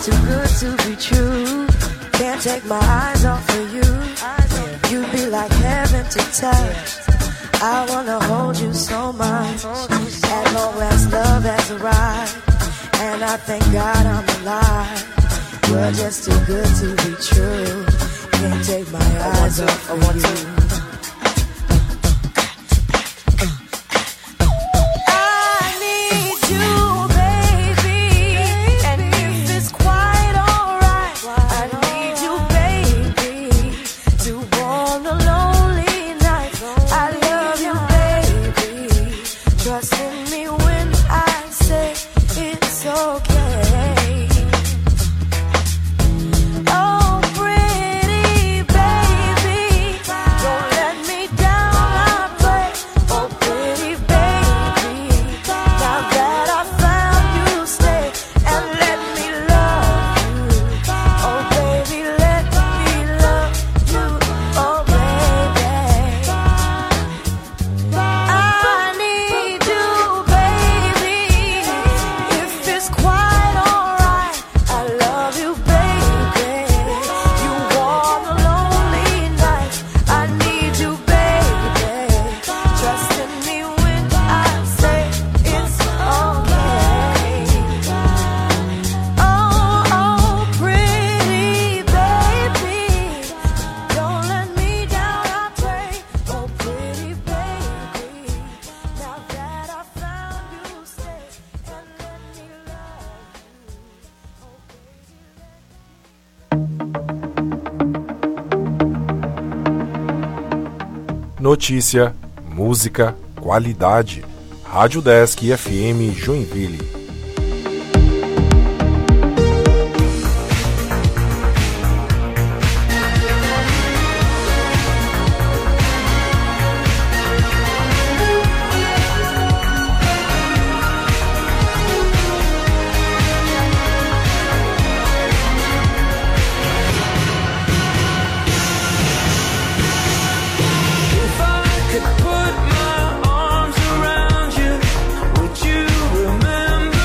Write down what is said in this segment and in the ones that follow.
too good to be true. Can't take my eyes off of you. You'd be like heaven to touch. I wanna hold you so much. As long as love has arrived, and I thank God I'm alive. You're just too good to be true. Can't take my eyes off of you. Notícia, música, qualidade. Rádio Desk FM Joinville. Put my arms around you, would you remember?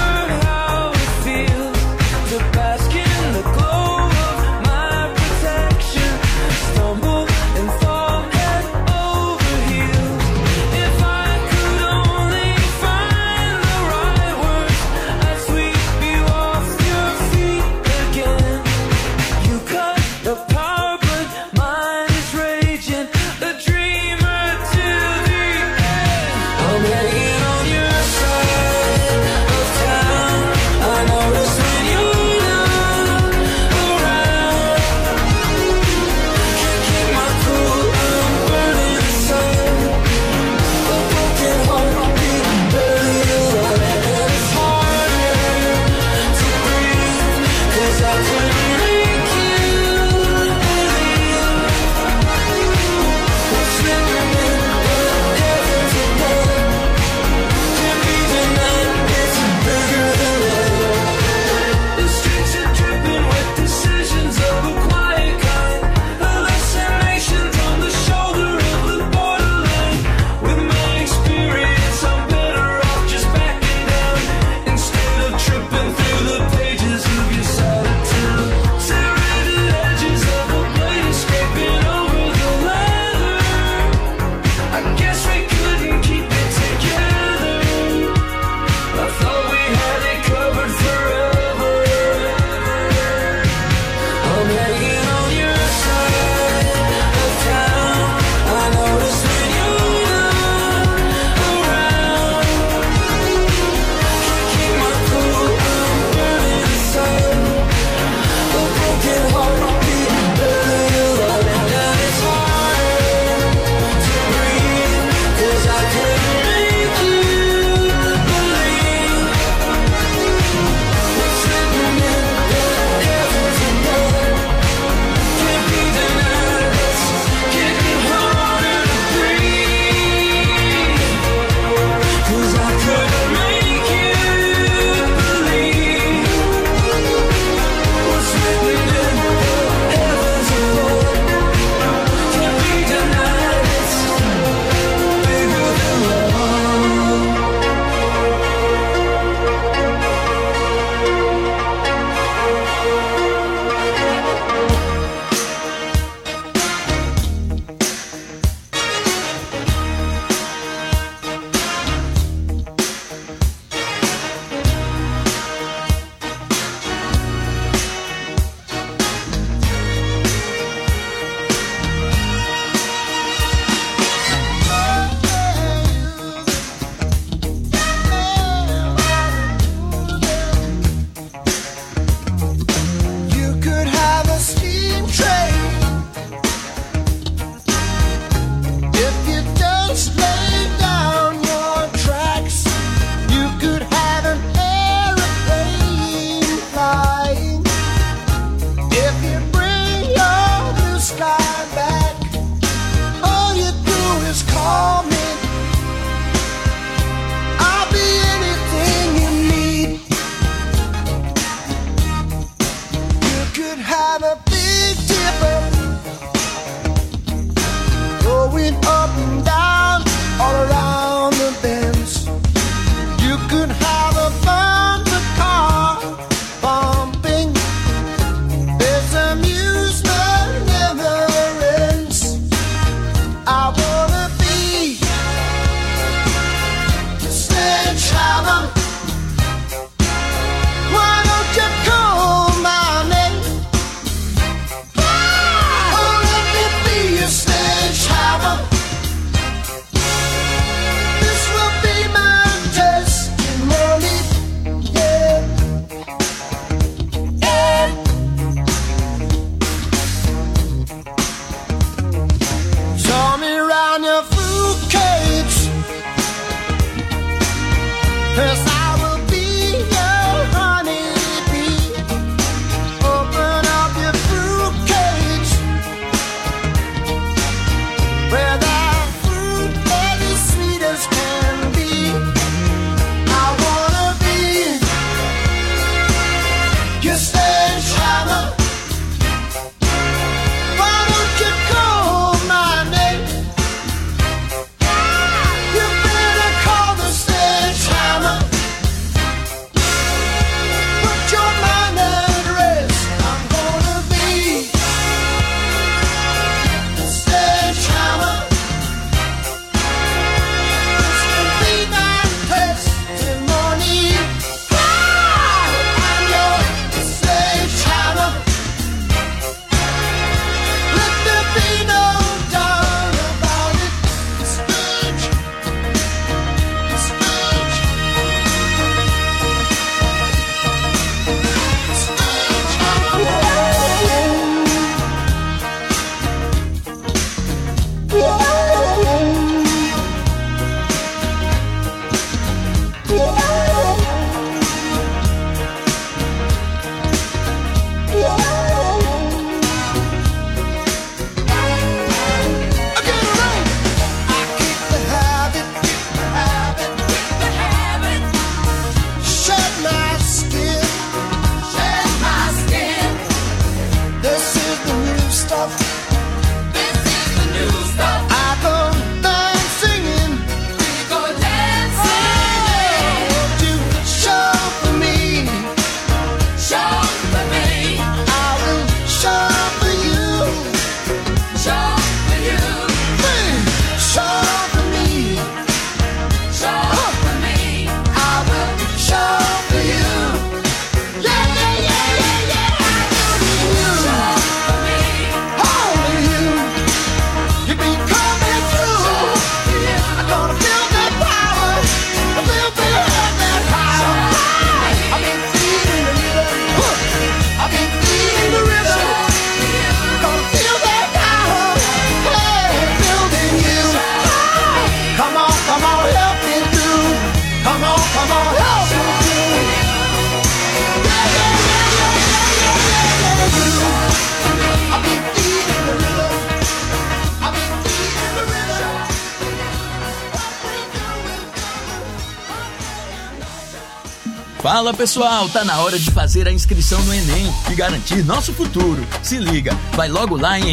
Fala pessoal, tá na hora de fazer a inscrição no Enem e garantir nosso futuro. Se liga, vai logo lá em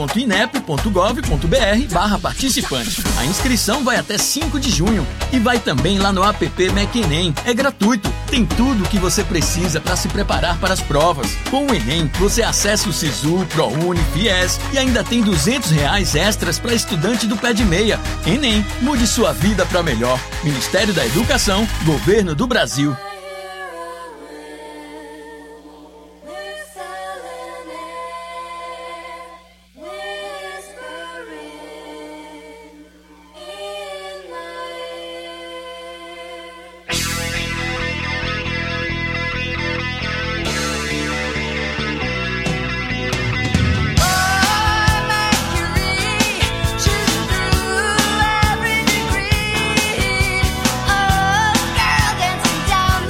enem.inep.gov.br/participante. A inscrição vai até 5 de junho e vai também lá no app MEC Enem. É gratuito, tem tudo o que você precisa para se preparar para as provas. Com o Enem, você acessa o Sisu, ProUni, FIES e ainda tem R$200 extras para estudante do pé de meia. Enem, mude sua vida para melhor. Ministério da Educação, Governo do Brasil. Down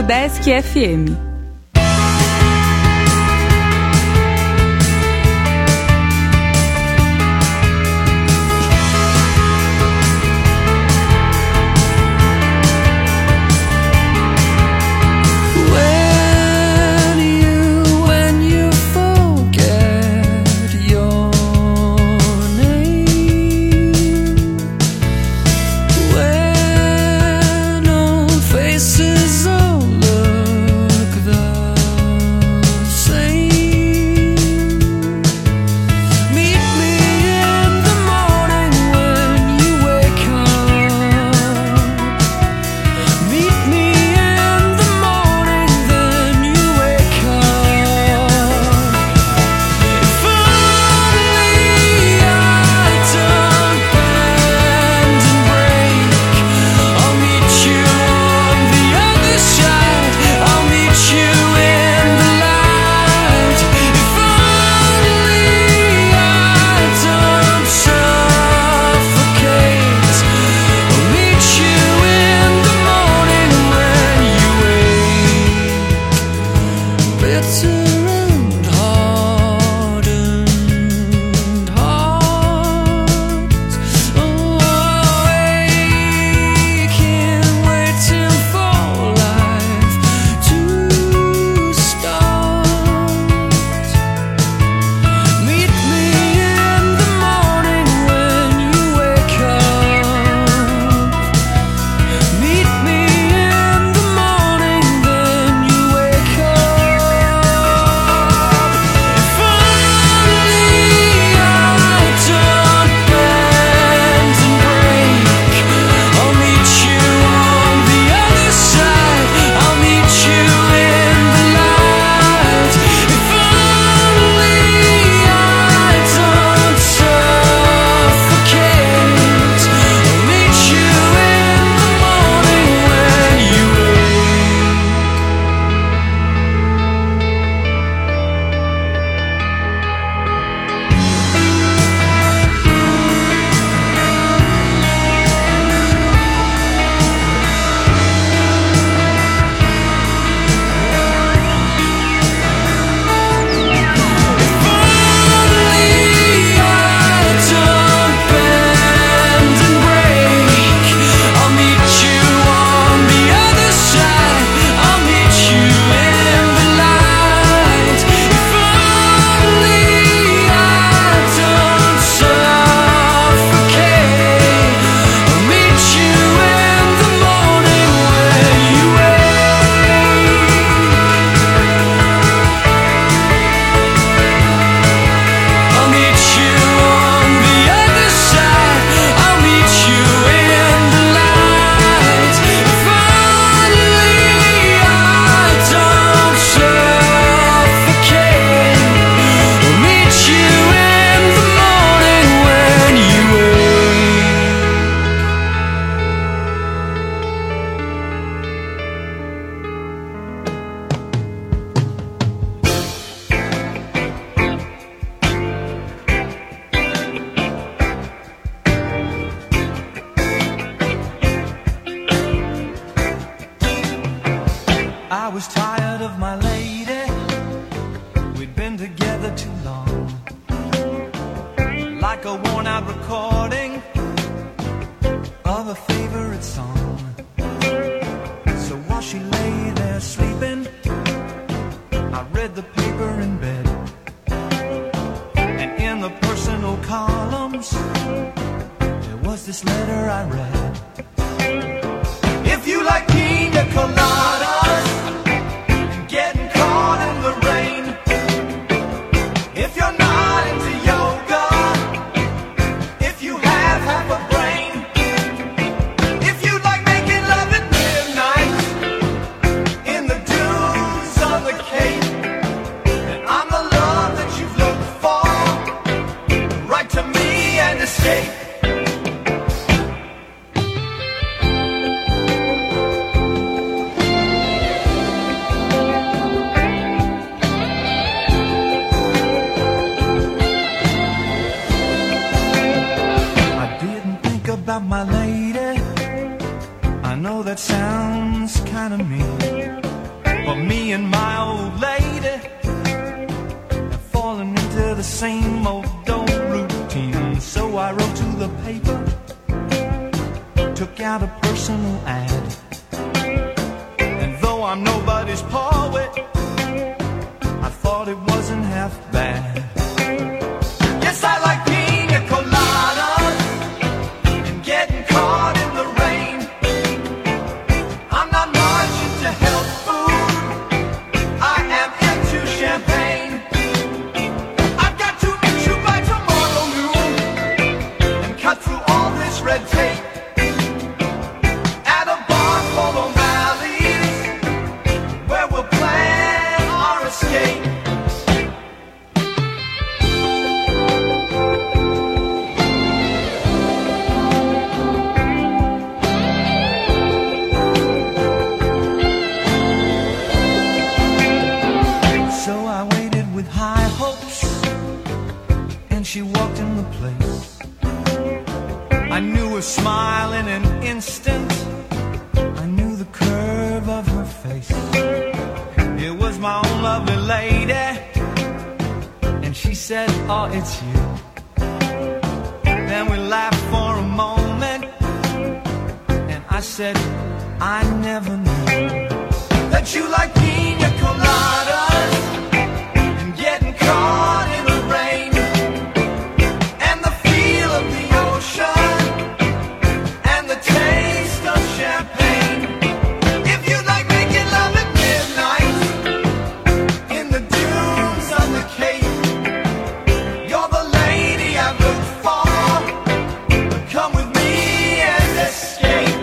Udesc FM. same old routine. So I wrote to the paper, took out a personal ad. And though I'm nobody's poet, I thought it wasn't half bad. Yes, I like pina coladas and getting caught in the rain. I'm not much into health food, I am into champagne. I've got to meet you by tomorrow noon and cut through all this red tape at a bar called O'Malley's, where we'll plan our escape. So I waited with high hopes, and she walked in the place. I knew her smile in an instant, I knew the curve of her face. It was my own lovely lady, and she said, oh, it's you. Then we laughed for a moment, and I said, I never knew that you like pina coladas and getting caught in the rain, and the feel of the ocean and the taste of champagne. If you like making love at midnight in the dunes on the Cape, you're the lady I've looked for. Come with me and escape.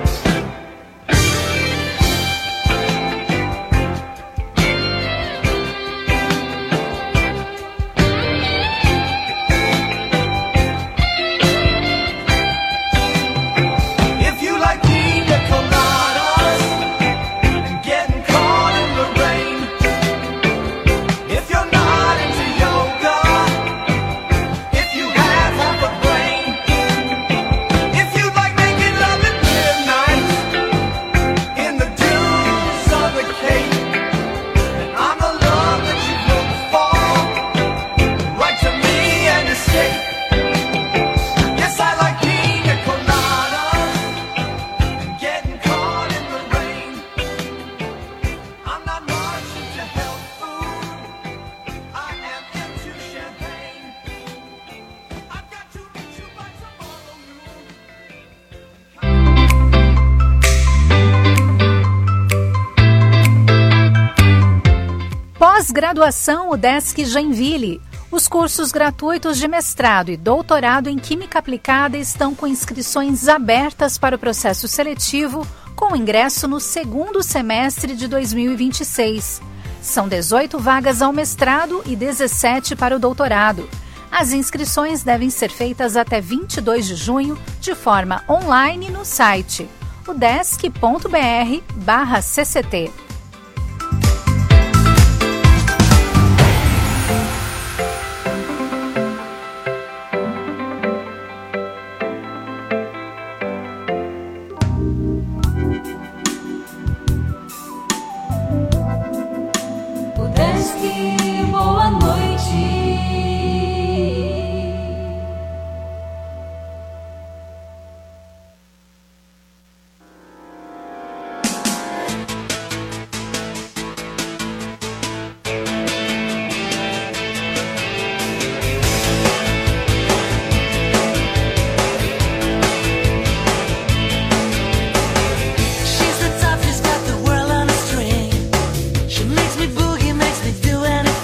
If you like pina coladas and getting caught in the rain, if you're not into yoga, if you have half a brain, if you like making love at midnight in the dunes on the Cape, then I'm the love that you look for. Write to me and escape. Yes, I like pina coladas and getting caught in the rain. I'm not much into health food, I am into champagne. I've got to meet you by tomorrow noon. Pós-graduação UDESC Joinville. Os cursos gratuitos de mestrado e doutorado em Química Aplicada estão com inscrições abertas para o processo seletivo, com ingresso no segundo semestre de 2026. São 18 vagas ao mestrado e 17 para o doutorado. As inscrições devem ser feitas até 22 de junho, de forma online no site udesc.br/cct. UDESC, boa noite. She's the toughest, got the world on a string. She makes me boogie, makes me do anything.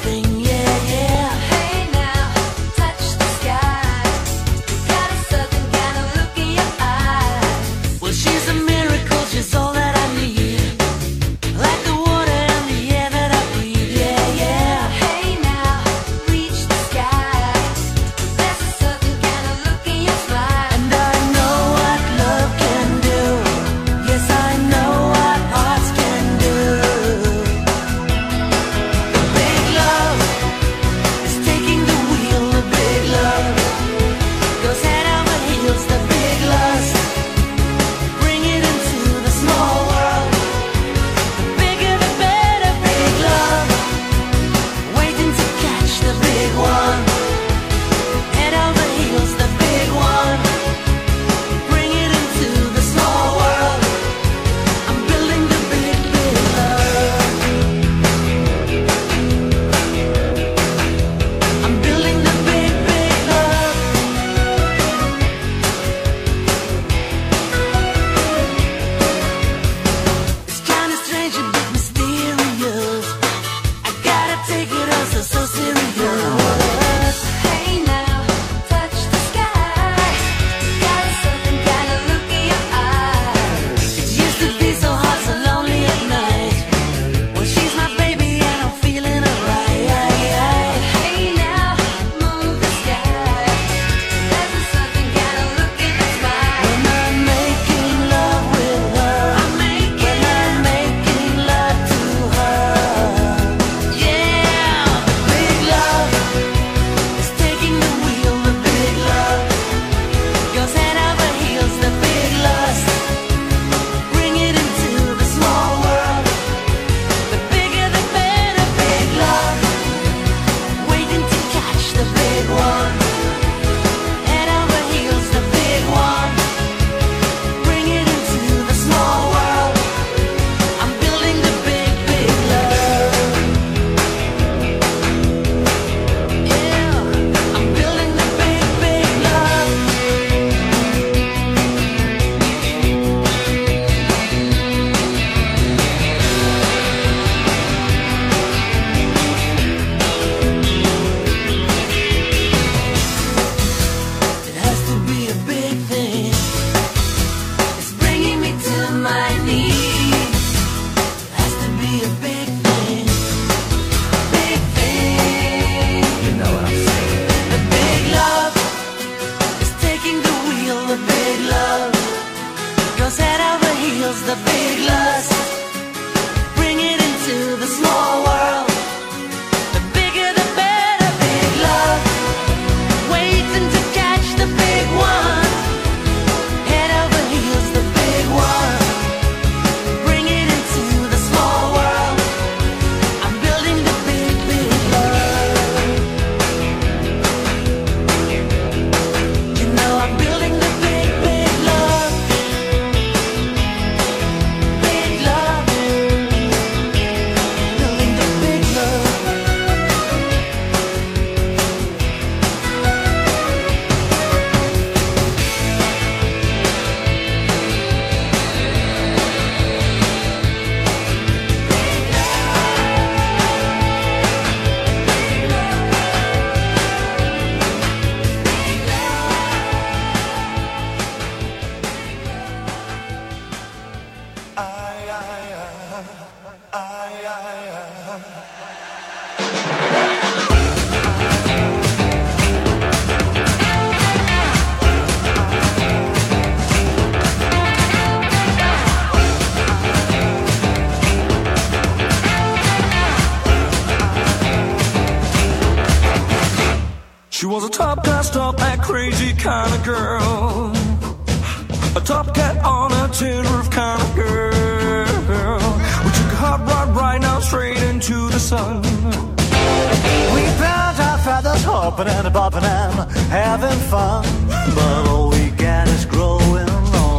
She was a top class, top act, crazy kind of girl. A top cat on a tin roof kind of girl. We took a hot rod right now straight into the sun. We found our feathers hopping and bopping and having fun. But all we get is growing old.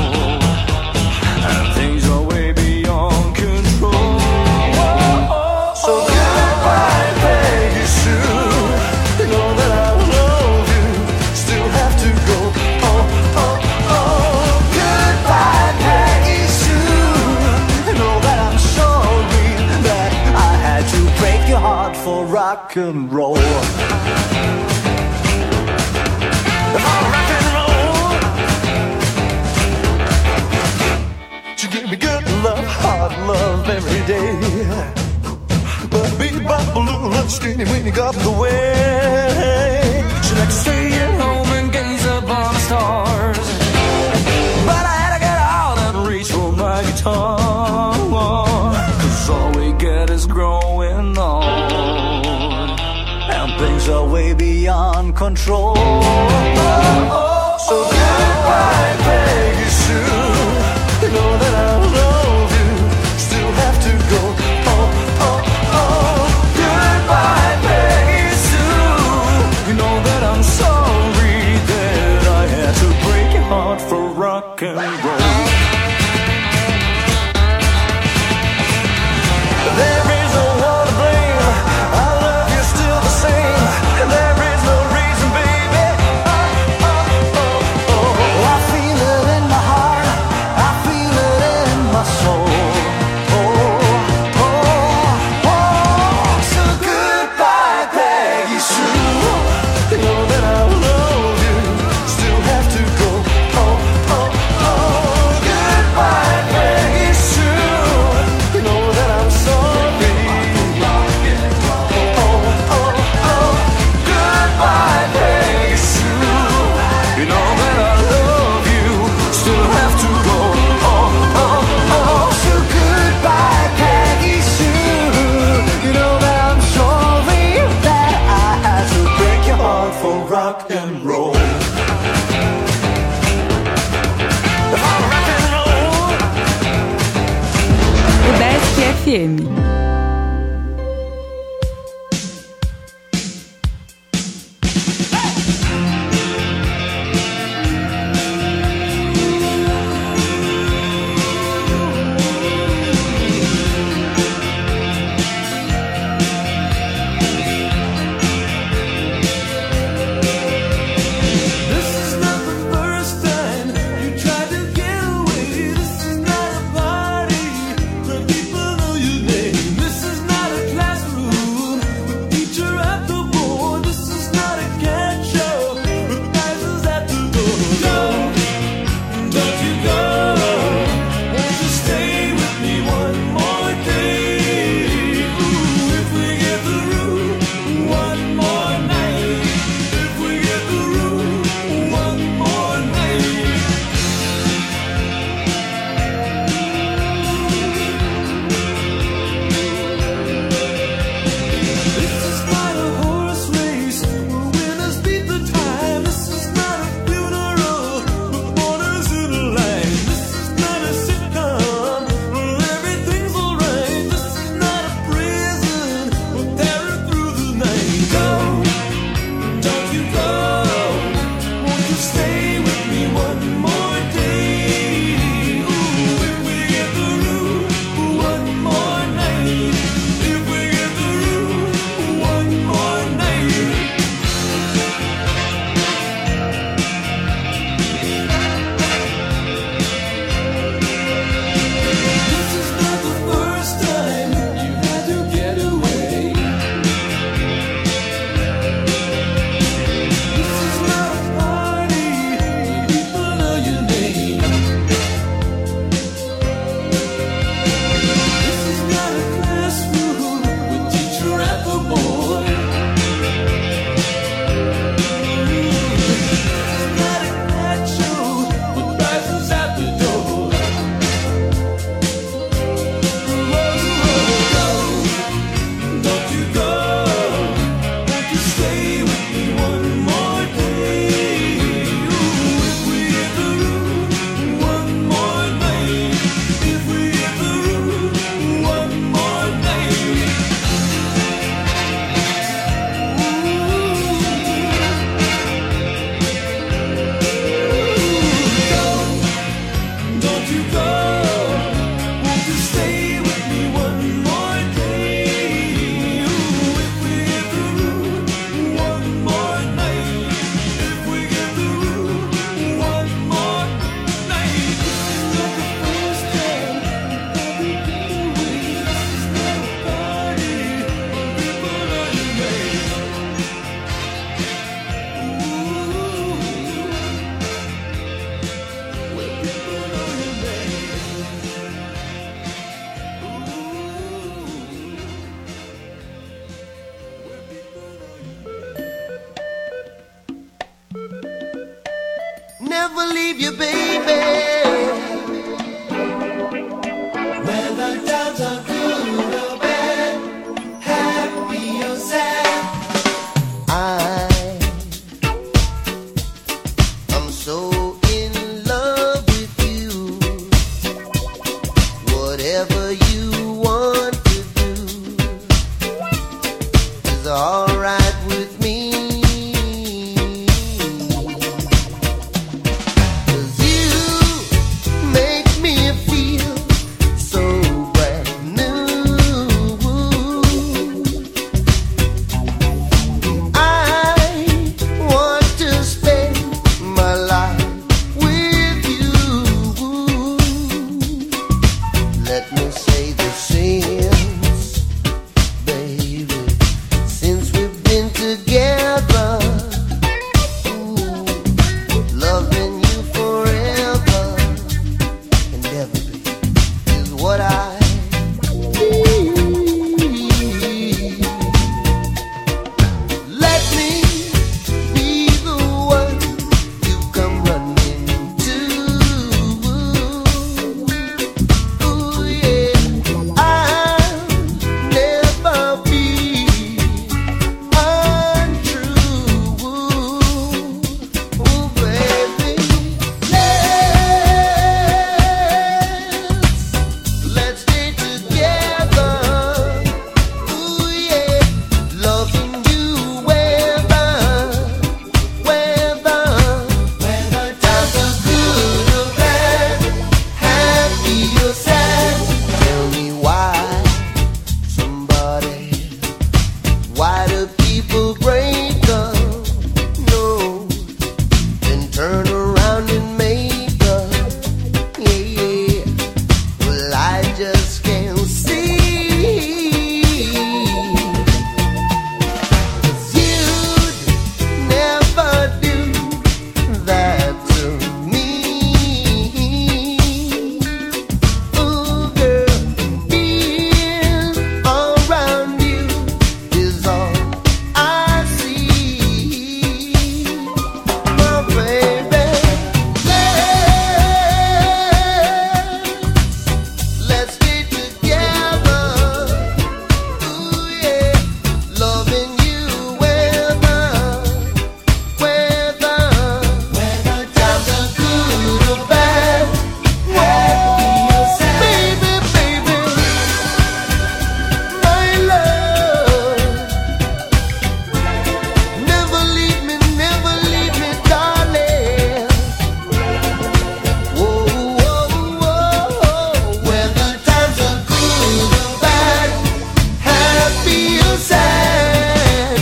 And things are way beyond control. So goodbye, Peggy Sue. You know that I love you. Still have to go. Oh, oh, oh. Goodbye, Peggy Sue. You know that I'm sorry that I had to break your heart for rock and roll. Rock and roll. She gave me good love, hard love every day. But bebop, balloon, and skinny when you got the way. She liked to stay at home and gaze upon the stars. But I had to get out and reach for my guitar. 'Cause all we get is growing on. And things are way beyond control. So goodbye, Peggy Sue. You know that I love you. Still have to go. Oh, oh, oh. Goodbye, Peggy Sue. You know that I'm sorry that I had to break your heart for rock and roll. There is no one to blame. I love you still the same. And there is no reason, baby. I feel it in my heart, I feel it in my soul. Oh, oh, oh. So goodbye, Peggy Sue. You know that I love you. Still have to go. Oh, oh, oh. Goodbye, Peggy Sue. You know that I'm sorry. Oh, oh, oh. Goodbye, Peggy Sue. You know that I love you. Still have to go. Oh, oh, oh. So goodbye, Peggy Sue. You know that I'm sorry that I had to break your heart for rock and roll. Rock and roll. Udesc FM. This is not the first time you tried to get away. This is not a party where people know your name. never leave you, baby. Whether times are good or bad, happy or sad, I'm so in love with you. Whatever you want to do is alright with me. 'Cause you make me feel so brand new. I want to spend my life with you. Let me say the since, baby, since we've been together, ooh, loving you forever and ever, baby, is what I need. Let me be the one you come running to. Ooh, yeah. I'll never be untrue. Ooh, baby. Let's stay together. Ooh, yeah. Loving you whether times are good or bad, happy or sad. Tell me why do people break up? No, then turn around and make up. Yeah, yeah. Well, I just can't see. 'Cause you'd never do that to me. Ooh, girl, being around you is all I see. My baby, let's stay together. Ooh, yeah, loving you whether times are good or bad, happy or sad. Baby, my love, never leave me, darling. Whoa, whoa, whoa. Whether times are good or bad, happy or sad,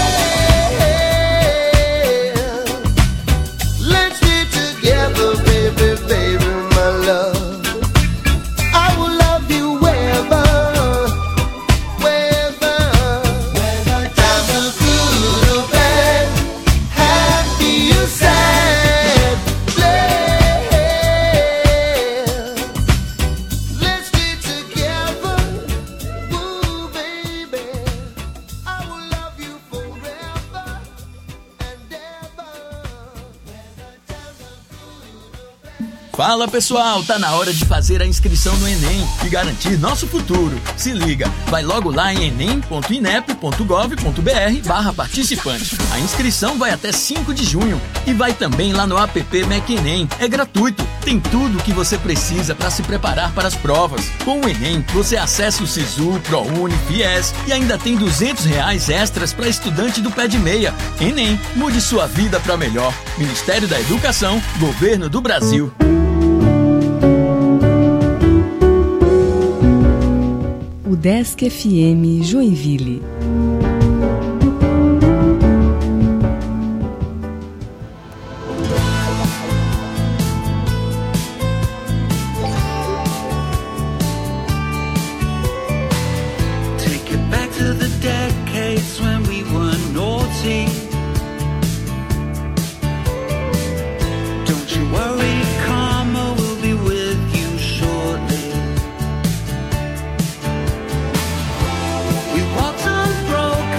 let's stay together, baby, my love. I will love you whether times are good or bad, happy or sad. Let's stay together, ooh, baby. I will love you forever and ever. Whether times are good or bad. Fala pessoal, tá na hora de fazer a inscrição no Enem e garantir nosso futuro. Se liga, vai logo lá em enem.inep.gov.br/participante. A inscrição vai até 5 de junho e vai também lá no app MacEnem. É gratuito, tem tudo o que você precisa para se preparar para as provas. Com o Enem, você acessa o Sisu, ProUni, FIES e ainda tem R$200 extras para estudante do pé de meia. Enem, mude sua vida para melhor. Ministério da Educação, Governo do Brasil. Udesc FM Joinville. Take it back to the decades when we were naughty. Don't you worry, karma will be with you shortly. We walked unbroken.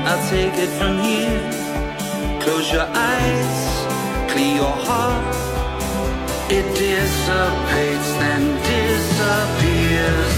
I'll take it from here. Close your eyes, clear your heart. It dissipates, then disappears.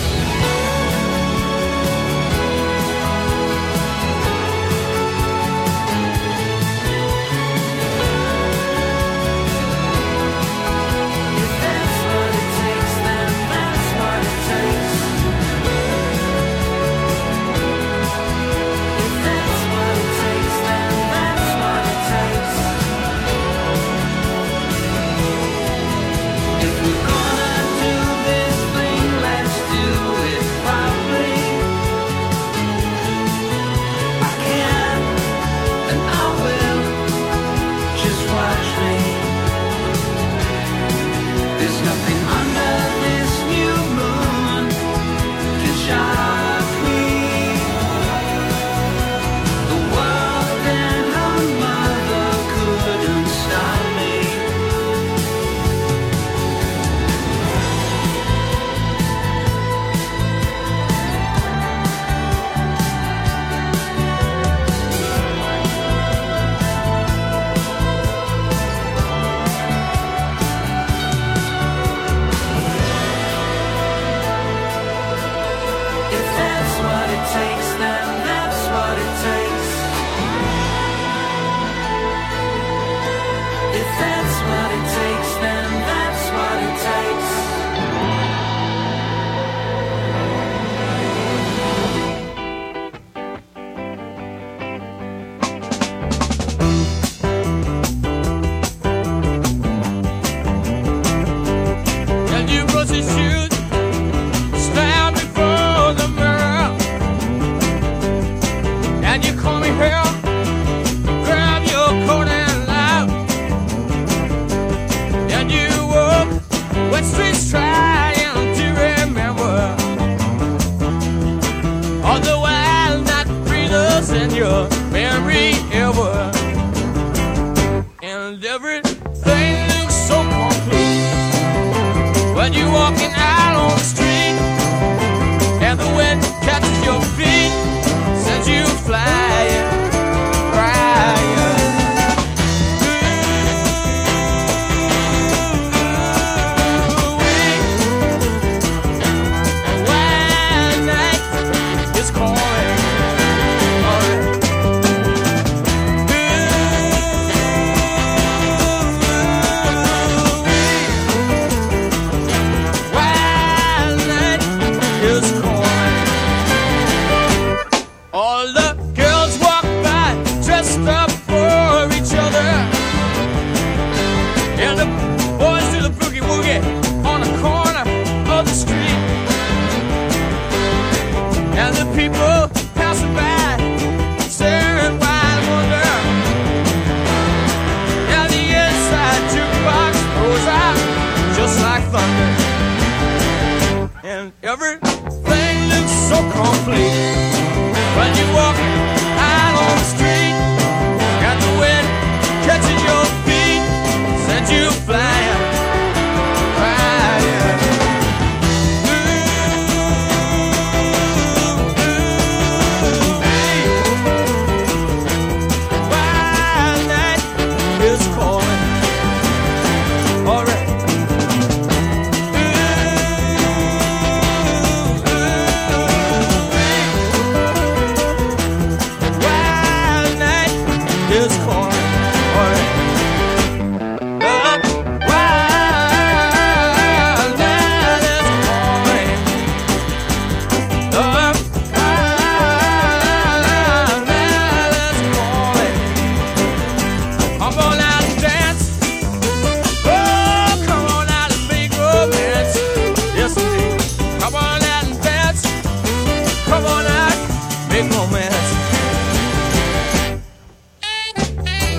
Come on out, make romance.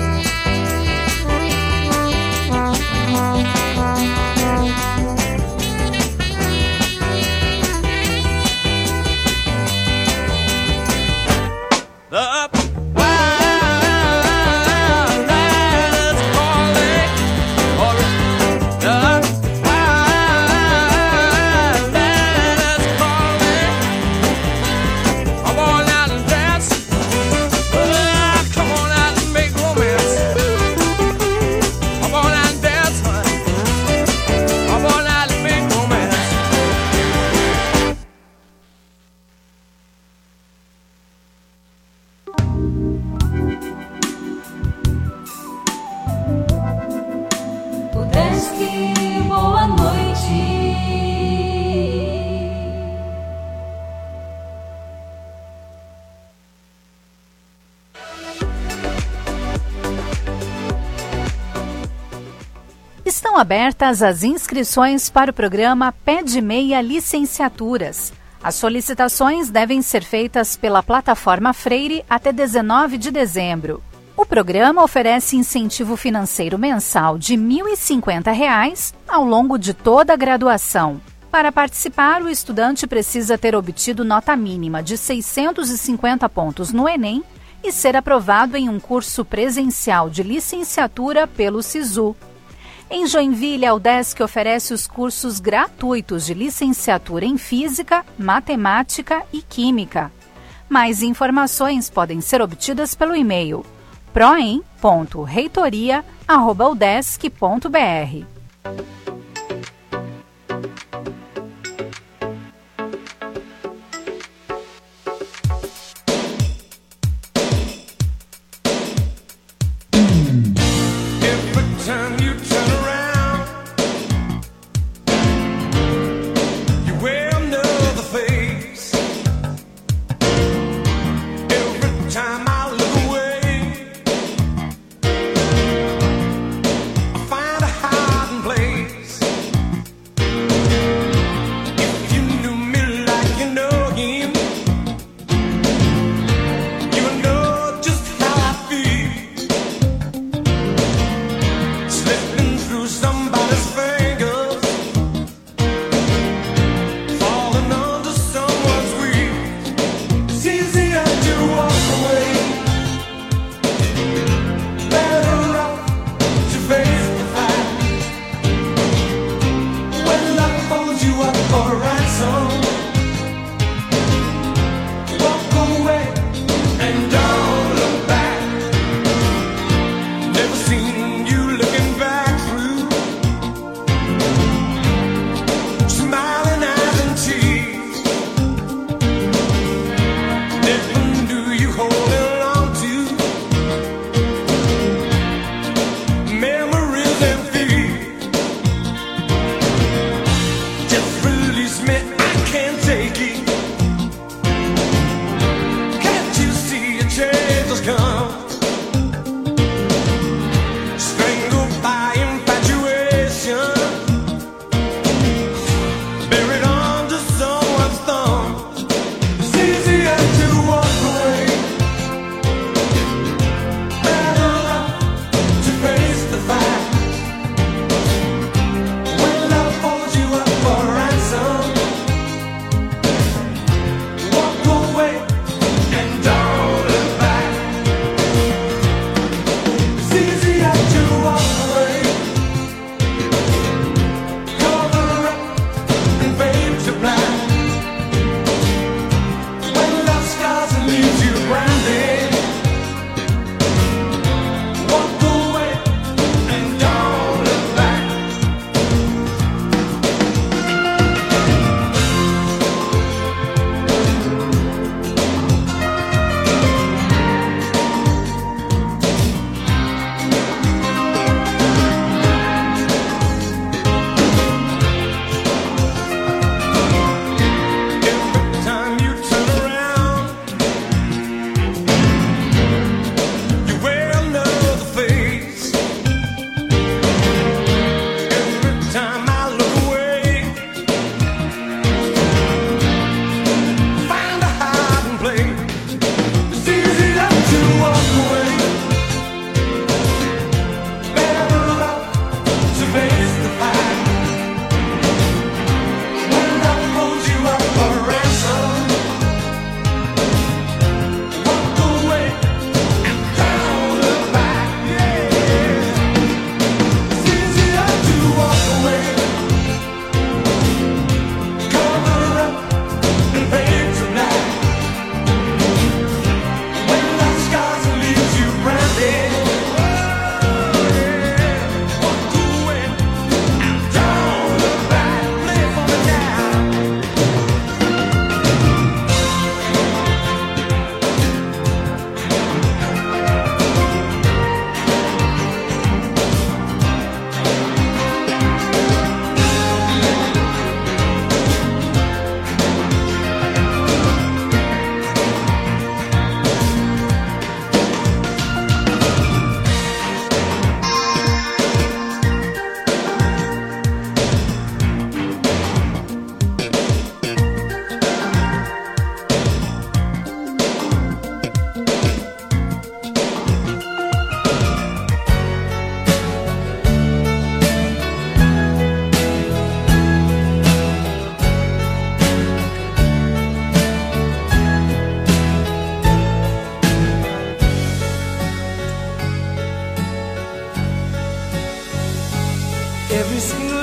Estão abertas as inscrições para o programa Pé de Meia Licenciaturas. As solicitações devem ser feitas pela plataforma Freire até 19 de dezembro. O programa oferece incentivo financeiro mensal de R$ 1.050 ao longo de toda a graduação. Para participar, o estudante precisa ter obtido nota mínima de 650 pontos no Enem e ser aprovado em um curso presencial de licenciatura pelo SISU. Em Joinville, a UDESC oferece os cursos gratuitos de licenciatura em Física, Matemática e Química. Mais informações podem ser obtidas pelo e-mail proem.reitoria@udesc.br. This